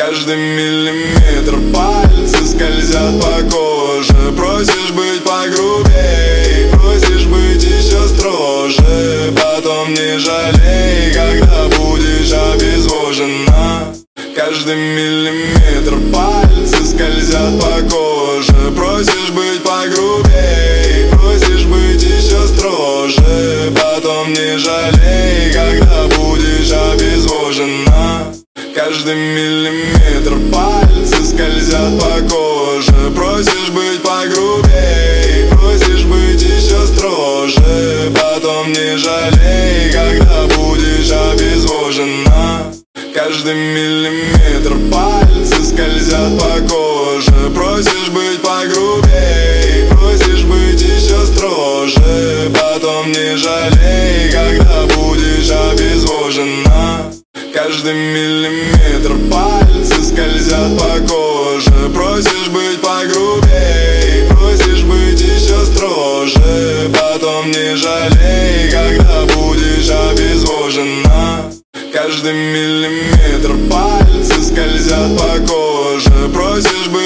Каждый миллиметр пальцы скользят по коже. Просишь быть погрубей, просишь быть еще строже. Потом не жалей, когда будешь обезвожена. Каждый миллиметр пальцы скользят по коже. Просишь быть погрубей, просишь быть еще строже. Потом не жалей, когда будешь обезвожена. Каждый миллиметр пальцы скользят по коже. Просишь быть погрубей, просишь быть еще строже. Потом не жалей, когда будешь обезвожена. Каждый миллиметр пальцы скользят по коже. Просишь быть погрубей, просишь быть еще строже. Потом не жалей, когда будешь обезвожена. Каждый миллиметр пальцы скользят по коже. Просишь быть погрубей, просишь быть еще строже. Потом не жалей, когда будешь обезвожена. Каждый миллиметр пальцы скользят по коже. Просишь быть